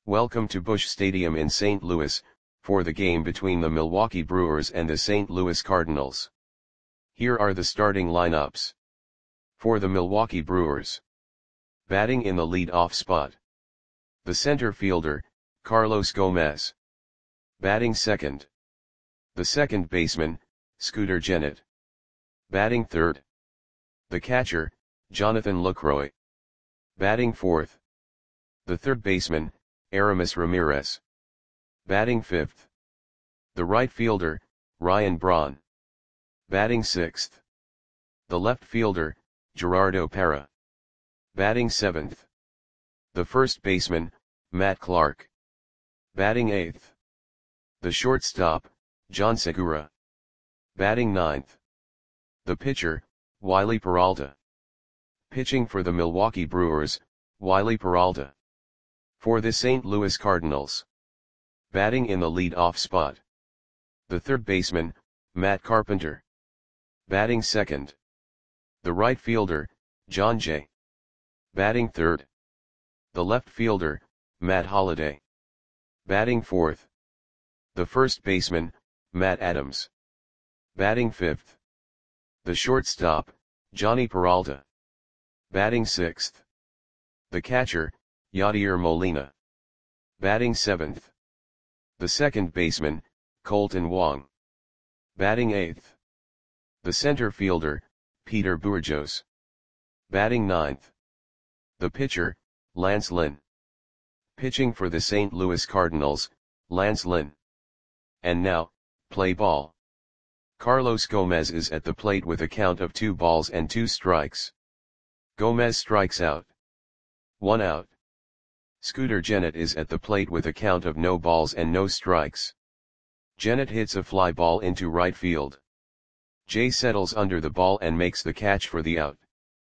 Welcome to Busch Stadium in St. Louis, for the game between the Milwaukee Brewers and the St. Louis Cardinals. Here are the starting lineups. For the Milwaukee Brewers. Batting in the lead-off spot. The center fielder, Carlos Gomez. Batting second. The second baseman, Scooter Gennett. Batting third. The catcher, Jonathan Lucroy. Batting fourth. The third baseman, Aramis Ramirez. Batting fifth. The right fielder, Ryan Braun. Batting sixth. The left fielder, Gerardo Parra. Batting seventh. The first baseman, Matt Clark. Batting eighth. The shortstop, John Segura. Batting ninth. The pitcher, Wiley Peralta. Pitching for the Milwaukee Brewers, Wiley Peralta. For the St. Louis Cardinals. Batting in the lead-off spot. The third baseman, Matt Carpenter. Batting second. The right fielder, Jon Jay. Batting third. The left fielder, Matt Holliday. Batting fourth. The first baseman, Matt Adams. Batting fifth. The shortstop, Jhonny Peralta. Batting sixth. The catcher, Yadier Molina. Batting seventh. The second baseman, Kolten Wong. Batting eighth. The center fielder, Peter Bourjos. Batting ninth. The pitcher, Lance Lynn. Pitching for the St. Louis Cardinals, Lance Lynn. And now, play ball. Carlos Gomez is at the plate with a count of 2 balls and 2 strikes. Gomez strikes out. 1 out. Scooter Gennett is at the plate with a count of no balls and no strikes. Gennett hits a fly ball into right field. Jay settles under the ball and makes the catch for the out.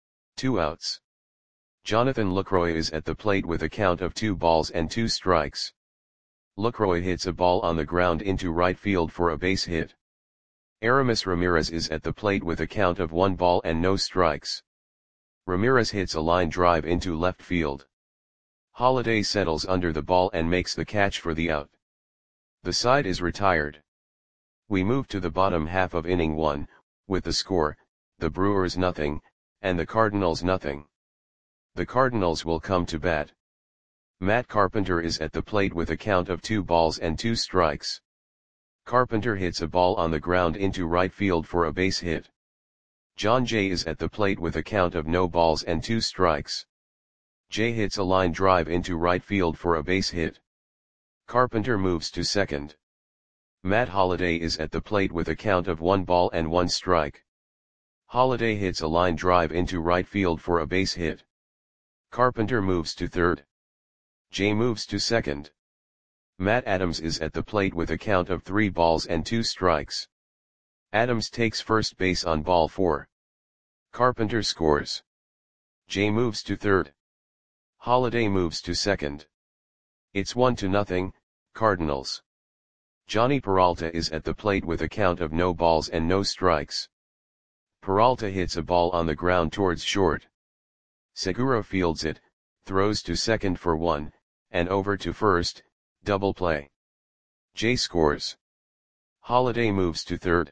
2 outs. Jonathan Lucroy is at the plate with a count of 2 balls and 2 strikes. Lucroy hits a ball on the ground into right field for a base hit. Aramis Ramirez is at the plate with a count of 1 ball and no strikes. Ramirez hits a line drive into left field. Holliday settles under the ball and makes the catch for the out. The side is retired. We move to the bottom half of inning 1, with the score, the Brewers nothing, and the Cardinals nothing. The Cardinals will come to bat. Matt Carpenter is at the plate with a count of 2 balls and 2 strikes. Carpenter hits a ball on the ground into right field for a base hit. Jon Jay is at the plate with a count of no balls and 2 strikes. Jay hits a line drive into right field for a base hit. Carpenter moves to second. Matt Holliday is at the plate with a count of 1 ball and 1 strike. Holliday hits a line drive into right field for a base hit. Carpenter moves to third. Jay moves to second. Matt Adams is at the plate with a count of 3 balls and 2 strikes. Adams takes first base on ball 4. Carpenter scores. Jay moves to third. Holliday moves to second. It's 1-0, Cardinals. Jhonny Peralta is at the plate with a count of no balls and no strikes. Peralta hits a ball on the ground towards short. Segura fields it, throws to second for 1, and over to first, double play. Jay scores. Holliday moves to third.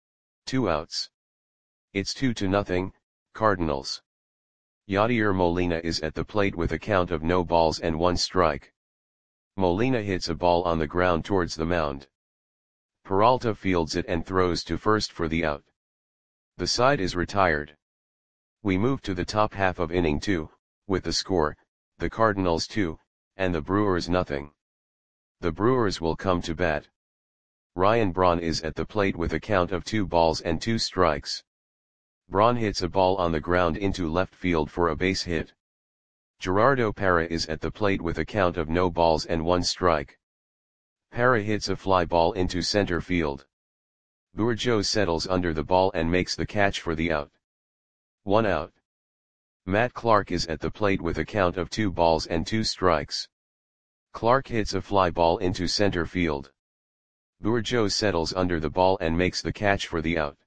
2 outs. It's 2-0, Cardinals. Yadier Molina is at the plate with a count of no balls and 1 strike. Molina hits a ball on the ground towards the mound. Peralta fields it and throws to first for the out. The side is retired. We move to the top half of inning 2, with the score, the Cardinals 2, and the Brewers nothing. The Brewers will come to bat. Ryan Braun is at the plate with a count of 2 balls and 2 strikes. Braun hits a ball on the ground into left field for a base hit. Gerardo Parra is at the plate with a count of no balls and 1 strike. Parra hits a fly ball into center field. Bourjos settles under the ball and makes the catch for the out. 1 out. Matt Clark is at the plate with a count of 2 balls and 2 strikes. Clark hits a fly ball into center field. Bourjos settles under the ball and makes the catch for the out.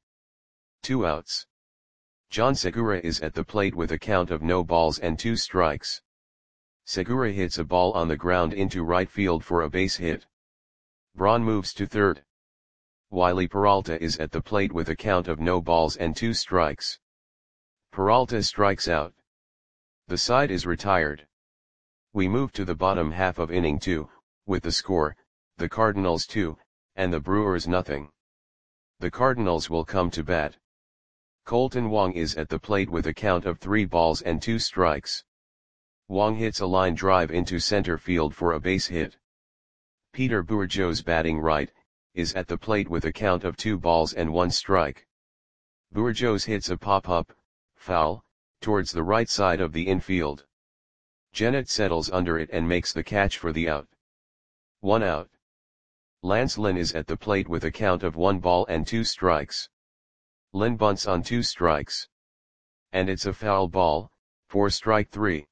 2 outs. John Segura is at the plate with a count of no balls and 2 strikes. Segura hits a ball on the ground into right field for a base hit. Braun moves to third. Wiley Peralta is at the plate with a count of no balls and 2 strikes. Peralta strikes out. The side is retired. We move to the bottom half of inning 2, with the score, the Cardinals 2, and the Brewers nothing. The Cardinals will come to bat. Colton Wong is at the plate with a count of 3 balls and 2 strikes. Wong hits a line drive into center field for a base hit. Peter Bourgeois, batting right, is at the plate with a count of 2 balls and 1 strike. Bourgeois hits a pop-up, foul, towards the right side of the infield. Gennett settles under it and makes the catch for the out. 1 out. Lance Lynn is at the plate with a count of 1 ball and 2 strikes. Lynn bunts on 2 strikes. And it's a foul ball, for strike 3.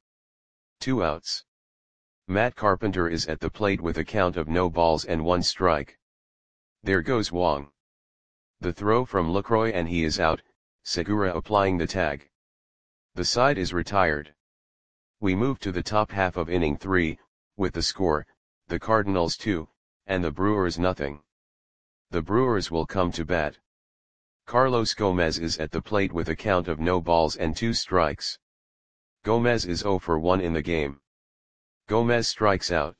2 outs. Matt Carpenter is at the plate with a count of no balls and 1 strike. There goes Wong. The throw from Lucroy and he is out, Segura applying the tag. The side is retired. We move to the top half of inning 3, with the score, the Cardinals 2, and the Brewers nothing. The Brewers will come to bat. Carlos Gomez is at the plate with a count of no balls and 2 strikes. Gomez is 0 for 1 in the game. Gomez strikes out.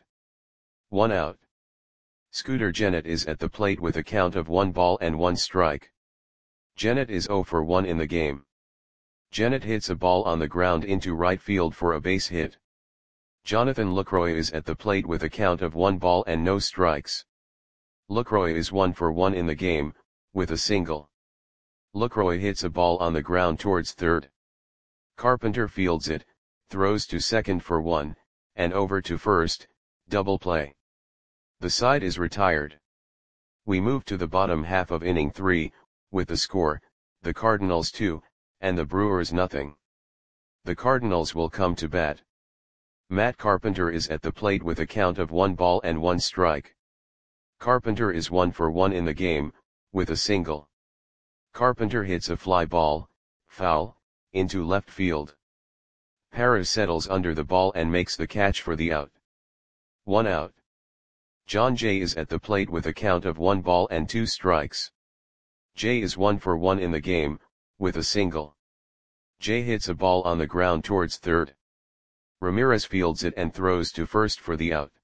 1 out. Scooter Gennett is at the plate with a count of 1 ball and 1 strike. Gennett is 0 for 1 in the game. Gennett hits a ball on the ground into right field for a base hit. Jonathan Lucroy is at the plate with a count of 1 ball and no strikes. Lucroy is 1 for 1 in the game, with a single. Lucroy hits a ball on the ground towards third. Carpenter fields it, throws to second for 1, and over to first, double play. The side is retired. We move to the bottom half of inning 3, with the score, the Cardinals 2, and the Brewers nothing. The Cardinals will come to bat. Matt Carpenter is at the plate with a count of 1 ball and 1 strike. Carpenter is 1 for 1 in the game, with a single. Carpenter hits a fly ball, foul, into left field. Parra settles under the ball and makes the catch for the out. 1 out. John Jay is at the plate with a count of 1 ball and 2 strikes. Jay is 1 for 1 in the game, with a single. Jay hits a ball on the ground towards third. Ramirez fields it and throws to first for the out.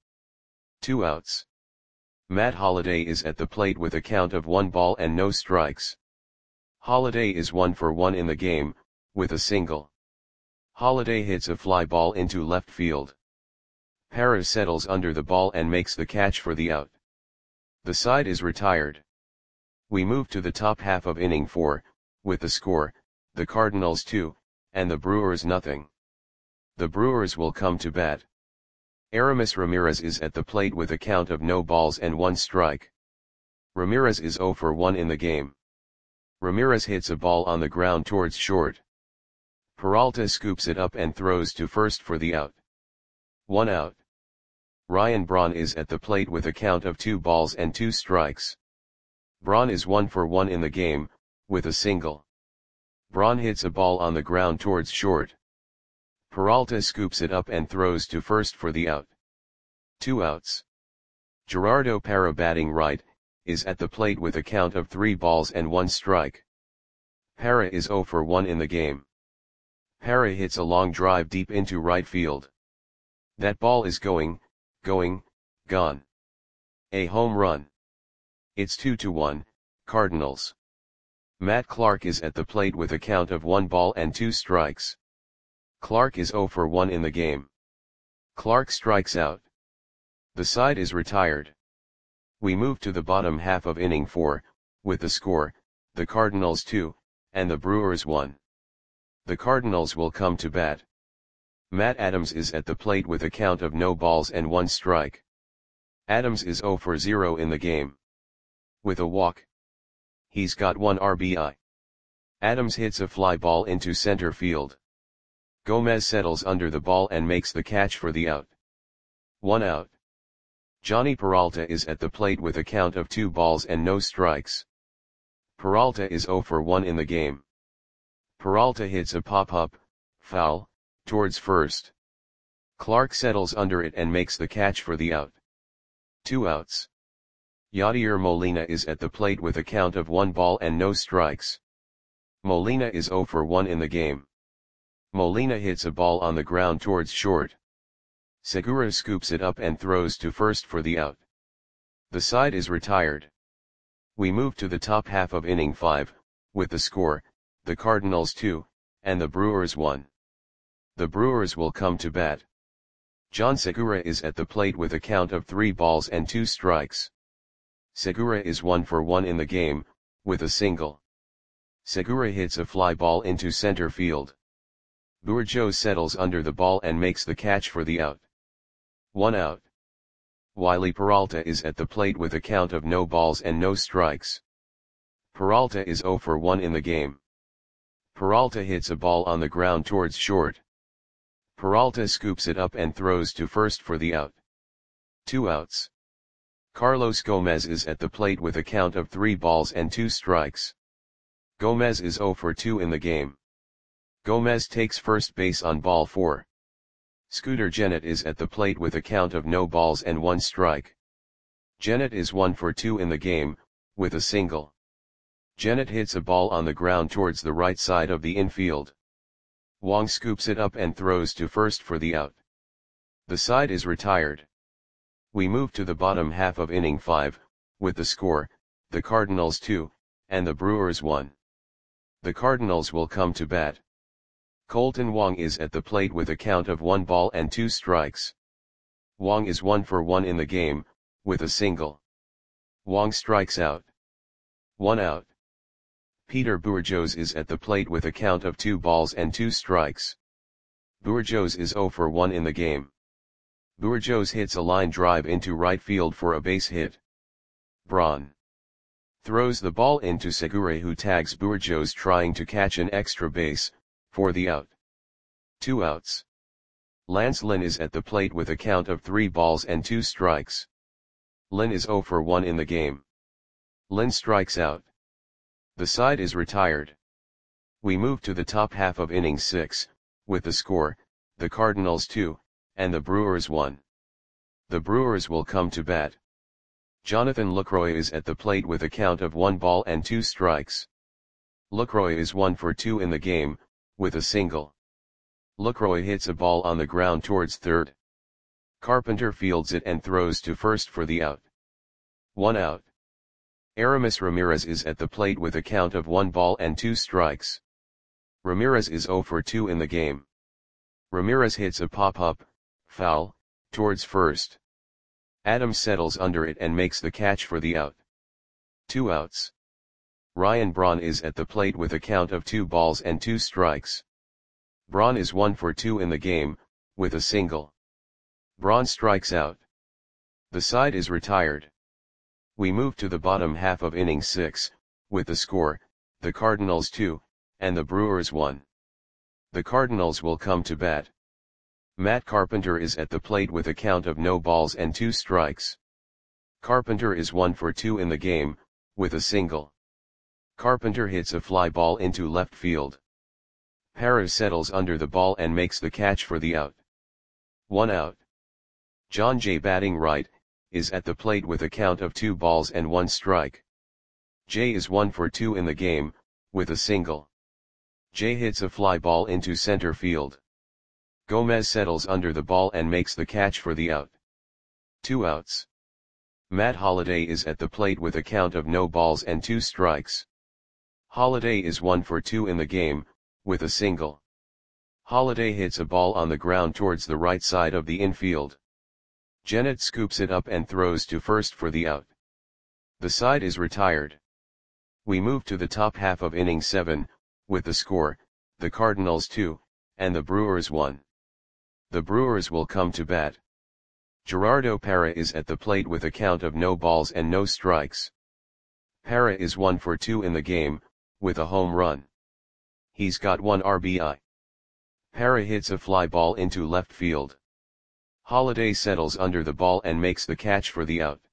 2 outs. Matt Holliday is at the plate with a count of 1 ball and no strikes. Holliday is 1 for 1 in the game, with a single. Holliday hits a fly ball into left field. Parra settles under the ball and makes the catch for the out. The side is retired. We move to the top half of inning 4, with the score, the Cardinals 2, and the Brewers nothing. The Brewers will come to bat. Aramis Ramirez is at the plate with a count of no balls and 1 strike. Ramirez is 0 for 1 in the game. Ramirez hits a ball on the ground towards short. Peralta scoops it up and throws to first for the out. 1 out. Ryan Braun is at the plate with a count of 2 balls and 2 strikes. Braun is 1 for 1 in the game, with a single. Braun hits a ball on the ground towards short. Peralta scoops it up and throws to first for the out. 2 outs. Gerardo Parra, batting right, is at the plate with a count of 3 balls and 1 strike. Parra is 0 for 1 in the game. Parra hits a long drive deep into right field. That ball is gone. A home run. It's 2-1, Cardinals. Matt Clark is at the plate with a count of 1 ball and 2 strikes. Clark is 0 for 1 in the game. Clark strikes out. The side is retired. We move to the bottom half of inning 4, with the score, the Cardinals 2, and the Brewers 1. The Cardinals will come to bat. Matt Adams is at the plate with a count of no balls and 1 strike. Adams is 0 for 0 in the game. With a walk. He's got 1 RBI. Adams hits a fly ball into center field. Gomez settles under the ball and makes the catch for the out. 1 out. Johnny Peralta is at the plate with a count of 2 balls and no strikes. Peralta is 0 for 1 in the game. Peralta hits a pop-up, foul, towards first. Clark settles under it and makes the catch for the out. 2 outs. Yadier Molina is at the plate with a count of 1 ball and no strikes. Molina is 0 for 1 in the game. Molina hits a ball on the ground towards short. Segura scoops it up and throws to first for the out. The side is retired. We move to the top half of inning 5, with the score, the Cardinals 2, and the Brewers 1. The Brewers will come to bat. John Segura is at the plate with a count of 3 balls and 2 strikes. Segura is 1 for 1 in the game, with a single. Segura hits a fly ball into center field. Bourjos settles under the ball and makes the catch for the out. 1 out. Wiley Peralta is at the plate with a count of no balls and no strikes. Peralta is 0 for 1 in the game. Peralta hits a ball on the ground towards short. Peralta scoops it up and throws to first for the out. 2 outs. Carlos Gomez is at the plate with a count of 3 balls and 2 strikes. Gomez is 0 for 2 in the game. Gomez takes first base on ball 4. Scooter Gennett is at the plate with a count of no balls and 1 strike. Gennett is 1 for 2 in the game, with a single. Gennett hits a ball on the ground towards the right side of the infield. Wong scoops it up and throws to first for the out. The side is retired. We move to the bottom half of inning 5, with the score, the Cardinals 2, and the Brewers 1. The Cardinals will come to bat. Colton Wong is at the plate with a count of 1 ball and 2 strikes. Wong is 1 for 1 in the game, with a single. Wong strikes out. 1 out. Peter Bourjos is at the plate with a count of 2 balls and 2 strikes. Bourjos is 0 for 1 in the game. Bourjos hits a line drive into right field for a base hit. Braun throws the ball into Segura, who tags Bourjos trying to catch an extra base, for the out. 2 outs. Lance Lynn is at the plate with a count of 3 balls and 2 strikes. Lynn is 0 for 1 in the game. Lynn strikes out. The side is retired. We move to the top half of inning 6, with the score, the Cardinals 2, and the Brewers 1. The Brewers will come to bat. Jonathan Lucroy is at the plate with a count of 1 ball and 2 strikes. Lucroy is 1 for 2 in the game, with a single. Lucroy hits a ball on the ground towards third. Carpenter fields it and throws to first for the out. 1 out. Aramis Ramirez is at the plate with a count of 1 ball and 2 strikes. Ramirez is 0 for 2 in the game. Ramirez hits a pop-up, foul, towards first. Adams settles under it and makes the catch for the out. 2 outs. Ryan Braun is at the plate with a count of 2 balls and 2 strikes. Braun is 1 for 2 in the game, with a single. Braun strikes out. The side is retired. We move to the bottom half of inning 6, with the score, the Cardinals 2, and the Brewers 1. The Cardinals will come to bat. Matt Carpenter is at the plate with a count of no balls and 2 strikes. Carpenter is 1 for 2 in the game, with a single. Carpenter hits a fly ball into left field. Parra settles under the ball and makes the catch for the out. 1 out. John Jay, batting right, is at the plate with a count of 2 balls and 1 strike. Jay is 1 for 2 in the game, with a single. Jay hits a fly ball into center field. Gomez settles under the ball and makes the catch for the out. 2 outs. Matt Holliday is at the plate with a count of no balls and 2 strikes. Holliday is 1 for 2 in the game, with a single. Holliday hits a ball on the ground towards the right side of the infield. Gennett scoops it up and throws to first for the out. The side is retired. We move to the top half of inning 7, with the score, the Cardinals 2, and the Brewers 1. The Brewers will come to bat. Gerardo Parra is at the plate with a count of no balls and no strikes. Parra is 1 for 2 in the game, with a home run. He's got 1 RBI. Parra hits a fly ball into left field. Holliday settles under the ball and makes the catch for the out.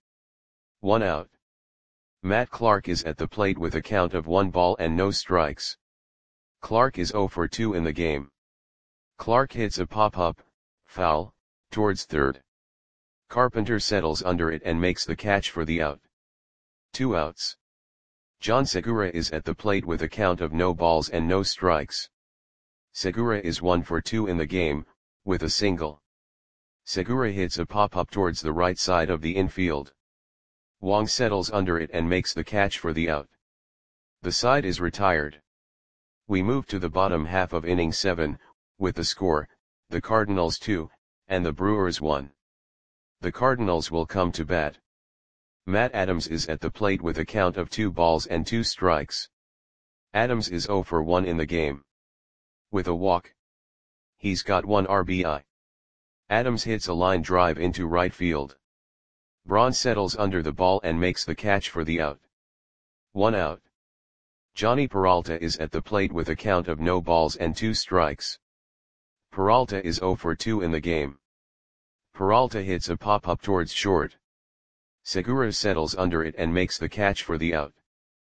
1 out. Matt Clark is at the plate with a count of 1 ball and no strikes. Clark is 0 for 2 in the game. Clark hits a pop-up, foul, towards third. Carpenter settles under it and makes the catch for the out. 2 outs. John Segura is at the plate with a count of no balls and no strikes. Segura is 1 for 2 in the game, with a single. Segura hits a pop-up towards the right side of the infield. Wong settles under it and makes the catch for the out. The side is retired. We move to the bottom half of inning 7, with the score, the Cardinals 2, and the Brewers 1. The Cardinals will come to bat. Matt Adams is at the plate with a count of 2 balls and 2 strikes. Adams is 0 for 1 in the game. With a walk. He's got 1 RBI. Adams hits a line drive into right field. Braun settles under the ball and makes the catch for the out. 1 out. Johnny Peralta is at the plate with a count of no balls and 2 strikes. Peralta is 0 for 2 in the game. Peralta hits a pop-up towards short. Segura settles under it and makes the catch for the out.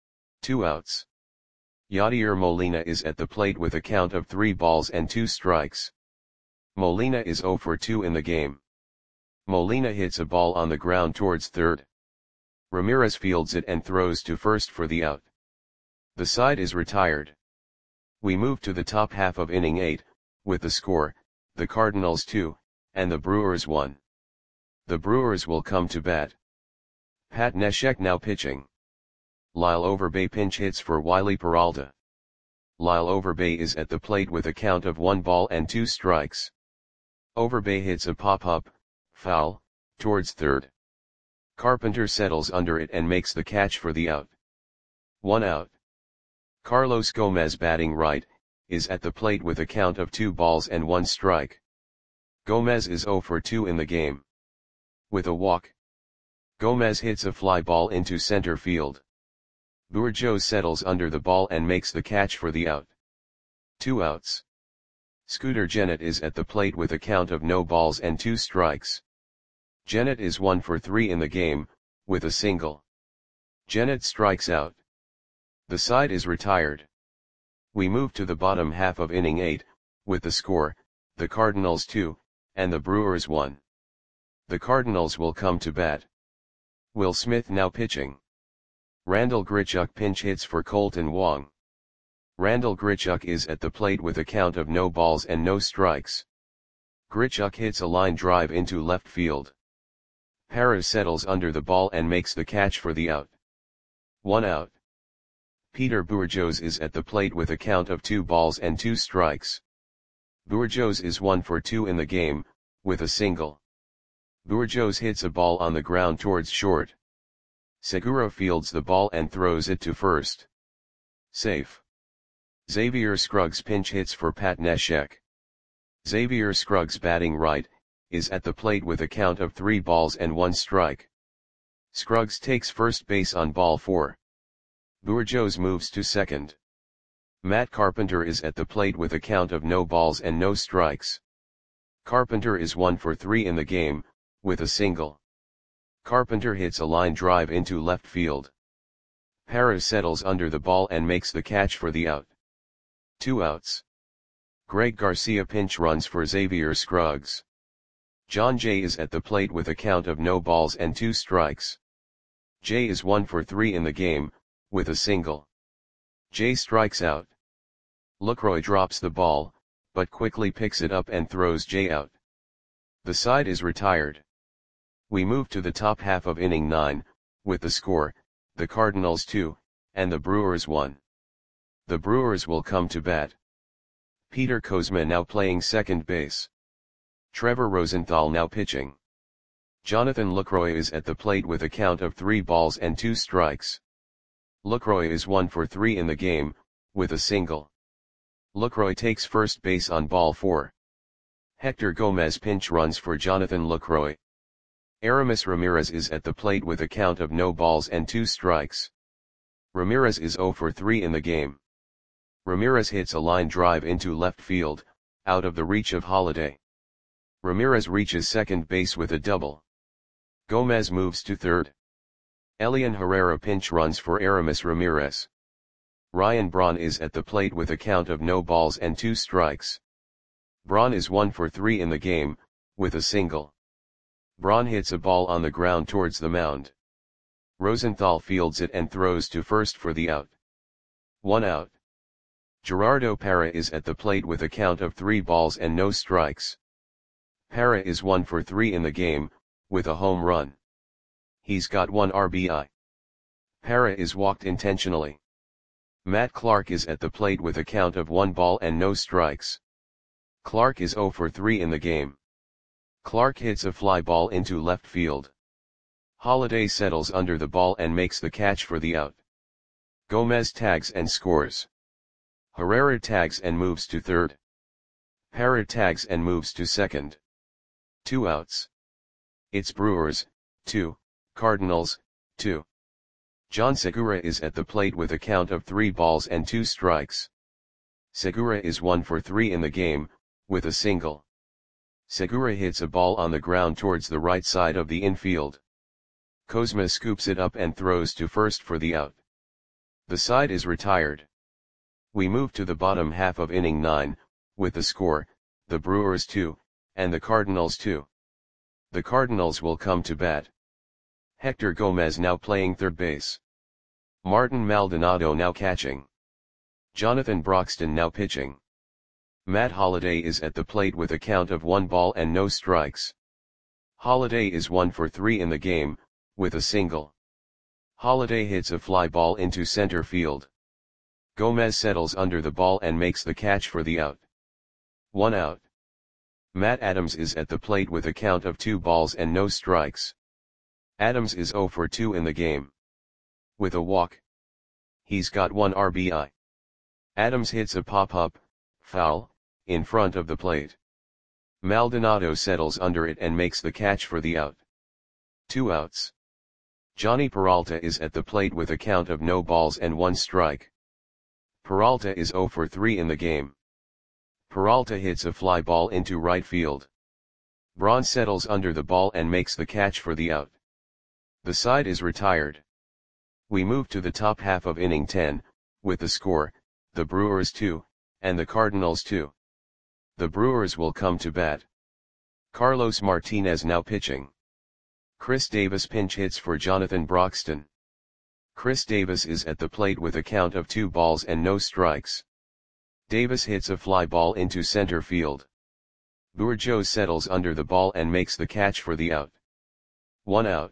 2 outs. Yadier Molina is at the plate with a count of 3 balls and 2 strikes. Molina is 0 for 2 in the game. Molina hits a ball on the ground towards third. Ramirez fields it and throws to first for the out. The side is retired. We move to the top half of inning 8, with the score, the Cardinals 2, and the Brewers 1. The Brewers will come to bat. Pat Neshek now pitching. Lyle Overbay pinch hits for Wiley Peralta. Lyle Overbay is at the plate with a count of 1 ball and 2 strikes. Overbay hits a pop-up, foul, towards third. Carpenter settles under it and makes the catch for the out. 1 out. Carlos Gomez batting right, is at the plate with a count of 2 balls and 1 strike. Gomez is 0 for 2 in the game. With a walk. Gomez hits a fly ball into center field. Bourgeau settles under the ball and makes the catch for the out. 2 outs. Scooter Gennett is at the plate with a count of no balls and 2 strikes. Gennett is 1 for 3 in the game, with a single. Gennett strikes out. The side is retired. We move to the bottom half of inning 8, with the score, the Cardinals 2, and the Brewers 1. The Cardinals will come to bat. Will Smith now pitching. Randall Grichuk pinch hits for Colton Wong. Randall Grichuk is at the plate with a count of no balls and no strikes. Grichuk hits a line drive into left field. Parra settles under the ball and makes the catch for the out. 1 out. Peter Bourgeau is at the plate with a count of 2 balls and 2 strikes. Bourgeau is 1 for 2 in the game, with a single. Bourgeau hits a ball on the ground towards short. Segura fields the ball and throws it to first. Safe. Xavier Scruggs pinch hits for Pat Neshek. Xavier Scruggs batting right, is at the plate with a count of 3 balls and 1 strike. Scruggs takes first base on ball 4. Bourgeau moves to second. Matt Carpenter is at the plate with a count of no balls and no strikes. Carpenter is 1 for 3 in the game, with a single. Carpenter hits a line drive into left field. Parra settles under the ball and makes the catch for the out. 2 outs. Greg Garcia pinch runs for Xavier Scruggs. John Jay is at the plate with a count of no balls and 2 strikes. Jay is 1 for 3 in the game, with a single. Jay strikes out. Lucroy drops the ball, but quickly picks it up and throws Jay out. The side is retired. We move to the top half of inning 9, with the score, the Cardinals 2, and the Brewers 1. The Brewers will come to bat. Peter Kozma now playing second base. Trevor Rosenthal now pitching. Jonathan Lucroy is at the plate with a count of 3 balls and 2 strikes. Lucroy is 1 for 3 in the game, with a single. Lucroy takes first base on ball 4. Hector Gomez pinch runs for Jonathan Lucroy. Aramis Ramirez is at the plate with a count of no balls and 2 strikes. Ramirez is 0 for 3 in the game. Ramirez hits a line drive into left field, out of the reach of Holiday. Ramirez reaches second base with a double. Gomez moves to third. Elian Herrera pinch runs for Aramis Ramirez. Ryan Braun is at the plate with a count of no balls and 2 strikes. Braun is 1 for 3 in the game, with a single. Braun hits a ball on the ground towards the mound. Rosenthal fields it and throws to first for the out. 1 out. Gerardo Parra is at the plate with a count of 3 balls and no strikes. Parra is 1 for 3 in the game, with a home run. He's got 1 RBI. Parra is walked intentionally. Matt Clark is at the plate with a count of 1 ball and no strikes. Clark is 0 for 3 in the game. Clark hits a fly ball into left field. Holliday settles under the ball and makes the catch for the out. Gomez tags and scores. Herrera tags and moves to third. Parra tags and moves to second. 2 outs. It's Brewers, 2, Cardinals, 2. John Segura is at the plate with a count of 3 balls and 2 strikes. Segura is 1 for 3 in the game, with a single. Segura hits a ball on the ground towards the right side of the infield. Kozma scoops it up and throws to first for the out. The side is retired. We move to the bottom half of inning 9, with the score, the Brewers 2, and the Cardinals 2. The Cardinals will come to bat. Hector Gomez now playing third base. Martin Maldonado now catching. Jonathan Broxton now pitching. Matt Holliday is at the plate with a count of 1 ball and no strikes. Holliday is 1 for 3 in the game, with a single. Holliday hits a fly ball into center field. Gomez settles under the ball and makes the catch for the out. 1 out. Matt Adams is at the plate with a count of 2 balls and no strikes. Adams is 0 for 2 in the game. With a walk. He's got 1 RBI. Adams hits a pop-up, foul, in front of the plate. Maldonado settles under it and makes the catch for the out. 2 outs. Johnny Peralta is at the plate with a count of no balls and 1 strike. Peralta is 0 for 3 in the game. Peralta hits a fly ball into right field. Braun settles under the ball and makes the catch for the out. The side is retired. We move to the top half of inning 10, with the score, the Brewers 2, and the Cardinals 2. The Brewers will come to bat. Carlos Martinez now pitching. Chris Davis pinch hits for Jonathan Broxton. Chris Davis is at the plate with a count of 2 balls and no strikes. Davis hits a fly ball into center field. Bourgeau settles under the ball and makes the catch for the out. 1 out.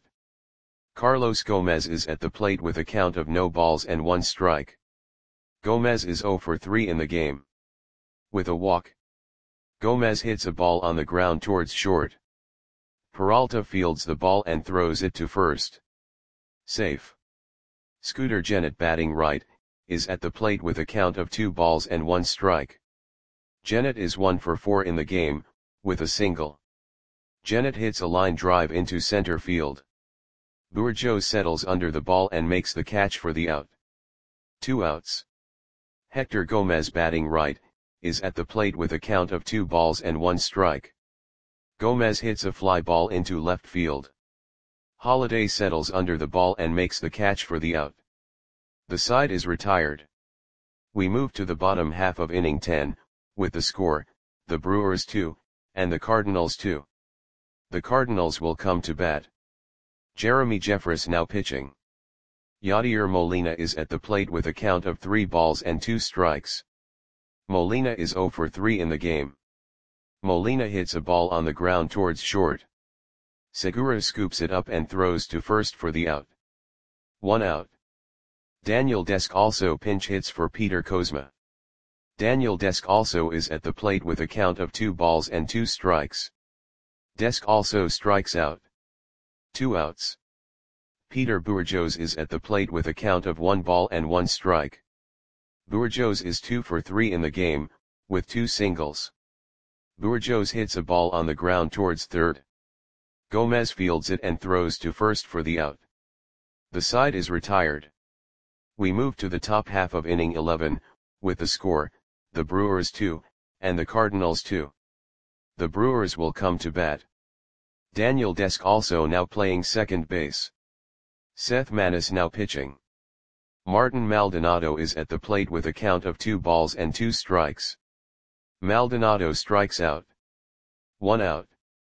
Carlos Gomez is at the plate with a count of no balls and 1 strike. Gomez is 0 for 3 in the game. With a walk. Gomez hits a ball on the ground towards short. Peralta fields the ball and throws it to first. Safe. Scooter Gennett batting right, is at the plate with a count of 2 balls and 1 strike. Gennett is 1 for 4 in the game, with a single. Gennett hits a line drive into center field. Bourgeau settles under the ball and makes the catch for the out. 2 outs. Hector Gomez batting right, is at the plate with a count of 2 balls and 1 strike. Gomez hits a fly ball into left field. Holliday settles under the ball and makes the catch for the out. The side is retired. We move to the bottom half of inning 10, with the score, the Brewers 2, and the Cardinals 2. The Cardinals will come to bat. Jeremy Jeffress now pitching. Yadier Molina is at the plate with a count of 3 balls and 2 strikes. Molina is 0 for 3 in the game. Molina hits a ball on the ground towards short. Segura scoops it up and throws to first for the out. 1 out. Daniel Desk also pinch hits for Peter Kozma. Daniel Desk also is at the plate with a count of 2 balls and 2 strikes. Desk also strikes out. 2 outs. Peter Bourgeau is at the plate with a count of 1 ball and 1 strike. Bourgeau is 2 for 3 in the game, with 2 singles. Bourgeau hits a ball on the ground towards third. Gomez fields it and throws to first for the out. The side is retired. We move to the top half of inning 11, with the score, the Brewers 2, and the Cardinals 2. The Brewers will come to bat. Daniel Desk also now playing second base. Seth Manis now pitching. Martin Maldonado is at the plate with a count of 2 balls and 2 strikes. Maldonado strikes out. 1 out.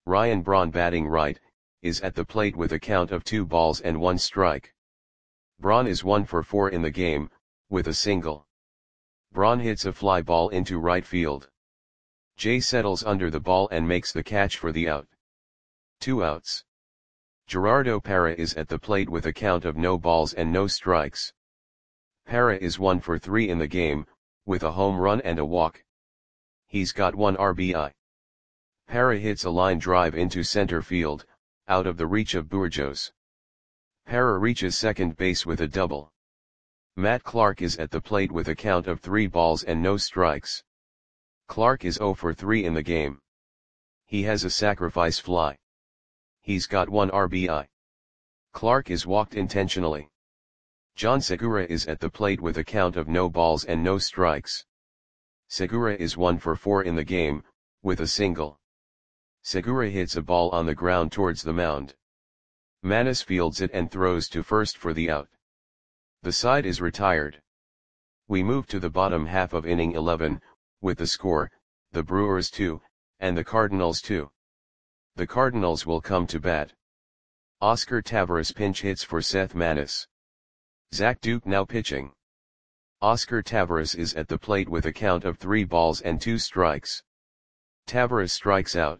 Ryan Braun batting right, is at the plate with a count of 2 balls and 1 strike. Braun is 1 for 4 in the game, with a single. Braun hits a fly ball into right field. Jay settles under the ball and makes the catch for the out. 2 outs. Gerardo Parra is at the plate with a count of no balls and no strikes. Parra is 1 for 3 in the game, with a home run and a walk. He's got 1 RBI. Parra hits a line drive into center field, out of the reach of Burgos. Parra reaches second base with a double. Matt Clark is at the plate with a count of 3 balls and no strikes. Clark is 0 for 3 in the game. He has a sacrifice fly. He's got 1 RBI. Clark is walked intentionally. John Segura is at the plate with a count of no balls and no strikes. Segura is 1 for 4 in the game, with a single. Segura hits a ball on the ground towards the mound. Manis fields it and throws to first for the out. The side is retired. We move to the bottom half of inning 11, with the score, the Brewers 2, and the Cardinals 2. The Cardinals will come to bat. Oscar Taveras pinch hits for Seth Manis. Zach Duke now pitching. Oscar Taveras is at the plate with a count of 3 balls and 2 strikes. Taveras strikes out.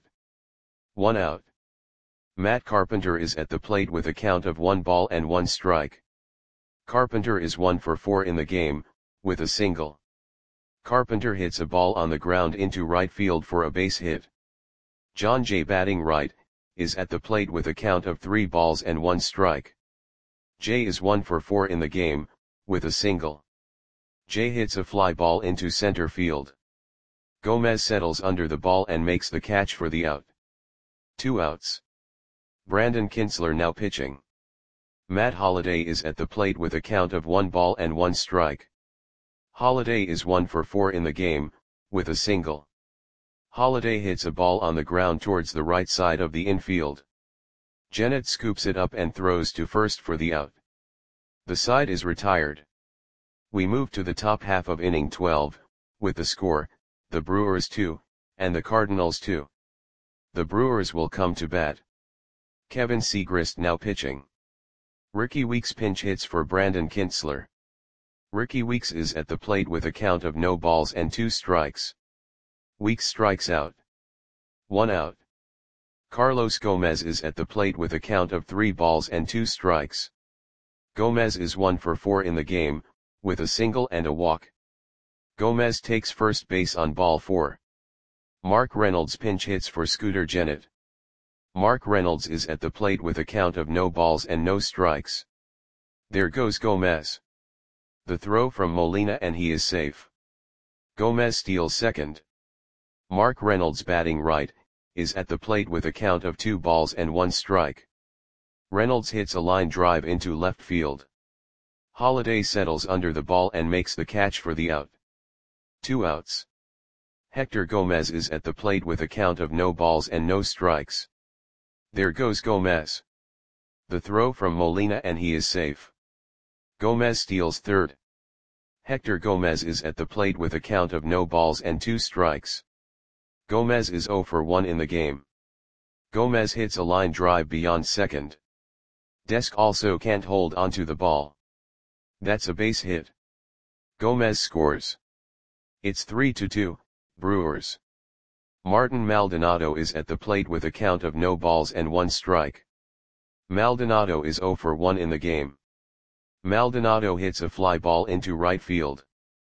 1 out. Matt Carpenter is at the plate with a count of 1 ball and 1 strike. Carpenter is 1 for 4 in the game, with a single. Carpenter hits a ball on the ground into right field for a base hit. John Jay batting right, is at the plate with a count of 3 balls and 1 strike. Jay is 1 for 4 in the game, with a single. Jay hits a fly ball into center field. Gomez settles under the ball and makes the catch for the out. 2 outs. Brandon Kintzler now pitching. Matt Holliday is at the plate with a count of 1 ball and 1 strike. Holliday is 1 for 4 in the game, with a single. Holliday hits a ball on the ground towards the right side of the infield. Jennett scoops it up and throws to first for the out. The side is retired. We move to the top half of inning 12, with the score, the Brewers 2, and the Cardinals 2. The Brewers will come to bat. Kevin Segrist now pitching. Ricky Weeks pinch hits for Brandon Kintzler. Ricky Weeks is at the plate with a count of no balls and 2 strikes. Weeks strikes out. 1 out. Carlos Gomez is at the plate with a count of 3 balls and 2 strikes. Gomez is 1 for 4 in the game, with a single and a walk. Gomez takes first base on ball 4. Mark Reynolds pinch hits for Scooter Jennett. Mark Reynolds is at the plate with a count of no balls and no strikes. There goes Gomez. The throw from Molina and he is safe. Gomez steals second. Mark Reynolds batting right, is at the plate with a count of 2 balls and 1 strike. Reynolds hits a line drive into left field. Holliday settles under the ball and makes the catch for the out. 2 outs. Hector Gomez is at the plate with a count of no balls and no strikes. There goes Gomez. The throw from Molina and he is safe. Gomez steals third. Hector Gomez is at the plate with a count of no balls and 2 strikes. Gomez is 0 for 1 in the game. Gomez hits a line drive beyond second. Desk also can't hold onto the ball. That's a base hit. Gomez scores. It's 3-2, Brewers. Martin Maldonado is at the plate with a count of no balls and 1 strike. Maldonado is 0 for 1 in the game. Maldonado hits a fly ball into right field.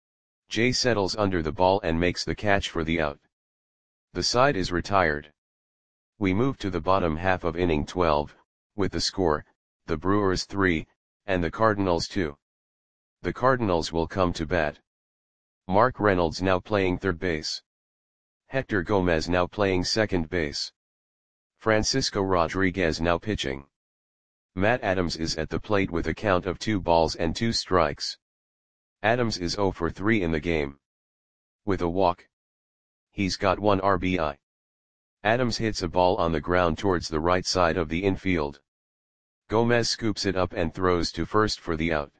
Jay settles under the ball and makes the catch for the out. The side is retired. We move to the bottom half of inning 12, with the score, the Brewers 3, and the Cardinals 2. The Cardinals will come to bat. Mark Reynolds now playing third base. Hector Gomez now playing second base. Francisco Rodriguez now pitching. Matt Adams is at the plate with a count of 2 balls and 2 strikes. Adams is 0 for 3 in the game. With a walk. He's got 1 RBI. Adams hits a ball on the ground towards the right side of the infield. Gomez scoops it up and throws to first for the out.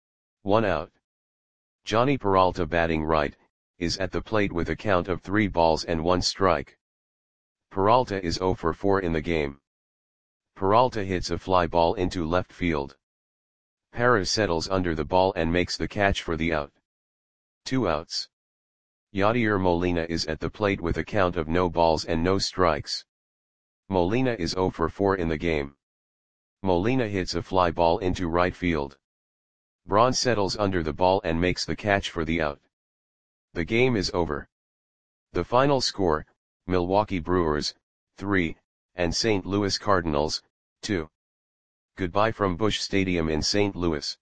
1 out. Johnny Peralta batting right, is at the plate with a count of 3 balls and 1 strike. Peralta is 0 for 4 in the game. Peralta hits a fly ball into left field. Parra settles under the ball and makes the catch for the out. 2 outs. Yadier Molina is at the plate with a count of no balls and no strikes. Molina is 0 for 4 in the game. Molina hits a fly ball into right field. Braun settles under the ball and makes the catch for the out. The game is over. The final score, Milwaukee Brewers, 3, and St. Louis Cardinals, 2. Goodbye from Busch Stadium in St. Louis.